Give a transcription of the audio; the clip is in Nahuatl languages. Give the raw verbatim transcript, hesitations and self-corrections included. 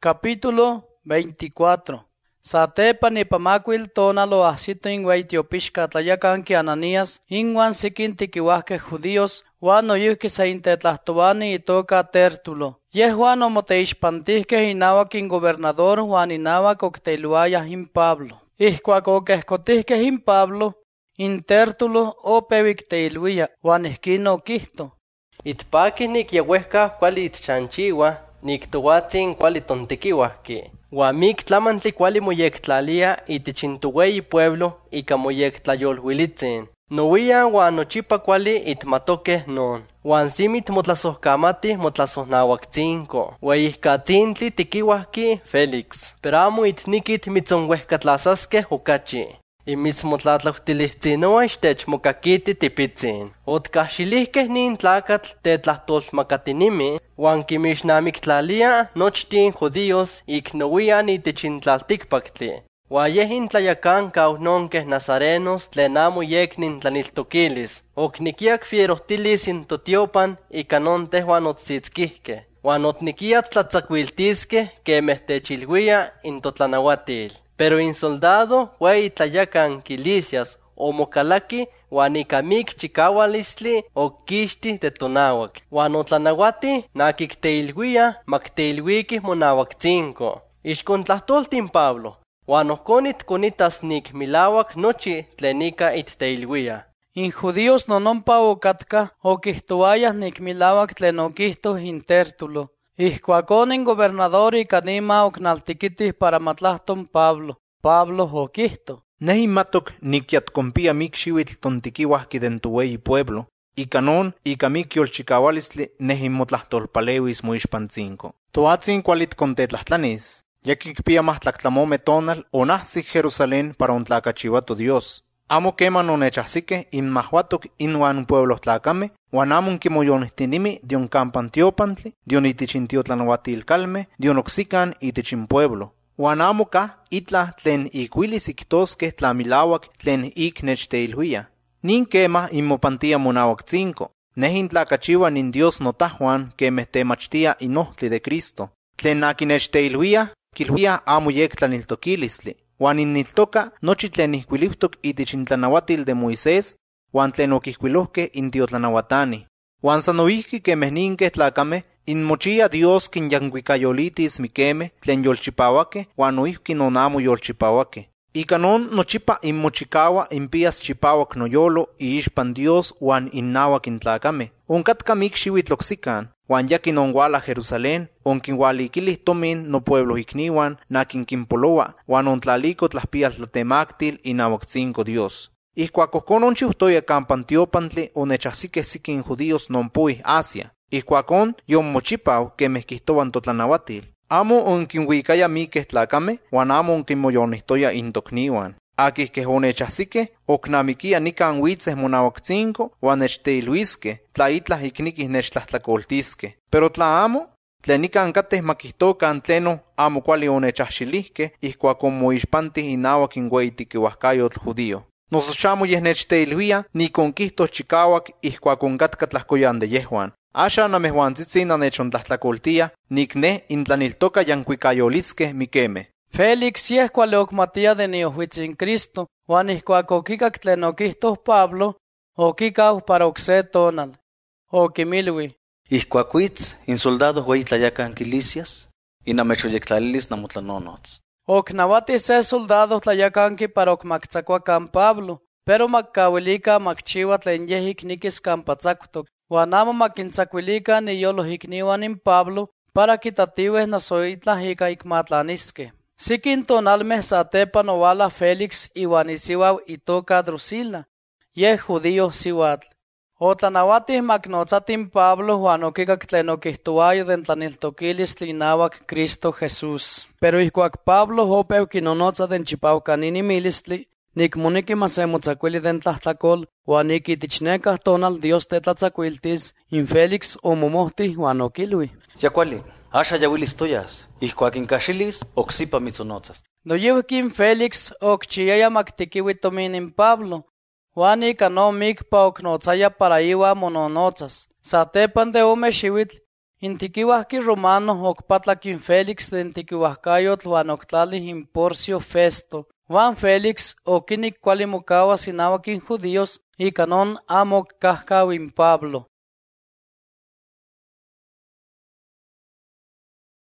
Capítulo veinticuatro. Satepa nipamacuil tonalo ahsito inwa itiopixka tlayacanqui Ananías inwan sikin tiquiuahqueh judíos uan noyihqui se intetlahtoani itoca Tértulo. Yehuan omoteixpantihqueh inauac in gobernador uan inauac octeiluayah in Pablo. Ihcuac oquehcotihqueh in Pablo, in Tértulo opeuicteiluia uan ihquin oquihto: Itpaqui niquieuehca cuali itchanchiua, nictohuatzin cuali tontiquiuahqui. Huamic tlamantli cuali moyectlalia itich in tuweyi pueblo ica moyectlayolhuilitzin. Nowian huan nochipa cuali itmatoqueh non. Huan simit motlasohcamatih motlasohnauactzinco. Hueyihcatzintli tiquiuahqui Félix. Pero amo itniquit mitzonhuehcatlasasqueh ocachi. Imitzmotlatlautilihtzinoa ixtechmocaquiti tipitzin. Otcahxilihqueh nin tlacatl tetlahtolmacatinimi, huan quimixnamictlalia nochtin judíos icnowian itich in tlalticpactli. Huan yeh in tlayacancau nonqueh nazarenos tlen amo yec nintlaniltoquilis. Ocniquiac fierohtilis in totiopan ica non tehuan otzitzquihqueh. Huan otniquiat tlatzacuiltisqueh quemeh techilhuia in totlanauatil. Pero in soldado huey tlayacanquilicias omocalaqui huan ica mic chicaualistli oquixti de tonauac. Huan otlanauati naquicteilhuia macteilhuiquih monauactzinco. Ixcontlahtoltin Pablo, huan ohconit conitas nic milauac nochi tlen ica itteilhuia. In judíos nononpa ocatca oquihtoayah nic milauac tlen oquihtoh in Tértulo. Ihcuacón in gobernador ica nima ocnaltiquitih para matlahton Pablo. Pablo oquihto: Neh inmatoc nicyatcompia mic xiuitl tontiquiuahqui den tuweyi pueblo, ica non ica mic yolchicaualistli neh inmotlahtolpaleuis moixpantzinco. Toatzin cualit contetlahtlanis, ya quicpia mahtlactlamome tonal onahsic Jerusalén para ontlacachiuato Dios. Amo queman onechahsiqueh inmahuatoc inuan pueblos tlacame, huan amo onquimoyonihtinimi dion campan tiopantli, dion itich in tiotlanahuatilcalmeh, dion ocsican itich in pueblo. Huan amo cah itlah tlen icuilis ictosqueh tlamilauac tlen ic nechteilhuia. Nin quemah inmopantia monauactzinco. Neh intlacachiua nin Dios notahuan quemeh temachtia inohtli de Cristo. Tlen aquin nechteilhuia, quilhuia amo yec tlaniltoquilistli. Huan inniltoca nochi tlen ihcuilihtoc itich in tlanauatil de Moisés, huan tlen oquihcuilohqueh in tiotlanahuatani. Huan san noihqui quemeh ninqueh tlacameh, inmochia Dios quinyancuicayolitis miquemeh tlen yolchipauaqueh, huan noihqui non amo yolchipauaqueh. Ica non nochipa inmochicaua impias chipauac noyolo iixpan Dios huan innauac in tlacameh. Oncatca mic xiuitl ocsican, huan yaquin onhuala Jerusalén, onquinhualiquilih tomin no pueblo icniuan, naquin quimpoloa, huan ontlalico tlahpial tlatemactil inauactzinco Dios. Ihcuac ohcon onchiutoya campan tiopantli onechahsiqueh siquin judíos nonpuih Asia. Ihcuacon yonmochipau quemeh quihtowan totlanauatil. Amo onquinhuicaya miqueh tlacameh, huan amo onquinmoyonihtoya intocniuan. Aquih queh onechahsiqueh, ocnamiquia nican huitzeh monauactzinco, huan nechteiluisqueh, tla itlah icniquih nechtlahtlacoltisqueh. Pero tla amo, tlen nican cateh maquihtocan tleno amo cuali onechahxilihqueh, ihcuacon moixpantih inauac in ueitiquiuahcayotl judío. Noso xamo yeh nechteiluia nicon quihtos chicauac ihcuacon catca tlahcoyan de yehuan. Asha namehuantzitzin anechontlahtacoltia, nic neh intlaniltoca yancuicayolisqueh miquemeh. Félix yeh cuali ocmatia de niohuitzin Cristo, huan ihcuac oquicac tlen oquihtoh Pablo, oquicau para ocse tonal. Oquimilui: Ihcuac huitz in soldados ueyi tlayacanquilicias, inamechoyectlalilis namotlanonots. Ocnauati se soldado tlayacanqui para ocmactzacuacan Pablo, pero maccauilica macchiua tlen yeh icniquis campatzactoc, huan amo maquintzacuilica niyolo icniuan in Pablo para quitatiueh noso itlah ica icmatlanisqueh. Siquin tonalmeh satepan ouala Félix iuan isiuau itoca Drusila, yeh judío siuatl. Otlanauatih macnotzatin Pablo huan oquicac tlen oquihtoaya den tlaniltoquilistli inauac Cristo Jesús. Pero ihcuac Pablo opeu quinonotza den chipaucaninimilistli, nicmoniqui masemotzacuili den tlahtlacol, huan ic itich necah tonal Dios tetlatzacuiltis, in Félix omomohtih huan oquilui: Ya cuali, asha yahuilis toyas, ihcuac incaxilis ocsipa mitzonotzas. Noyihquin Félix occhiaya mactiquiui tomin in Pablo, huan ica no micpa ocnotzaya para iua mononotzas. Satepan de ome xiuitl, Intikiwahki Romano okpatlakin Félix de intikiwahkayotl wan oktlali in Porcio Festo. Juan Félix okinik kuali mokawas inahuak in judíos y canon amo kahkaw in Pablo.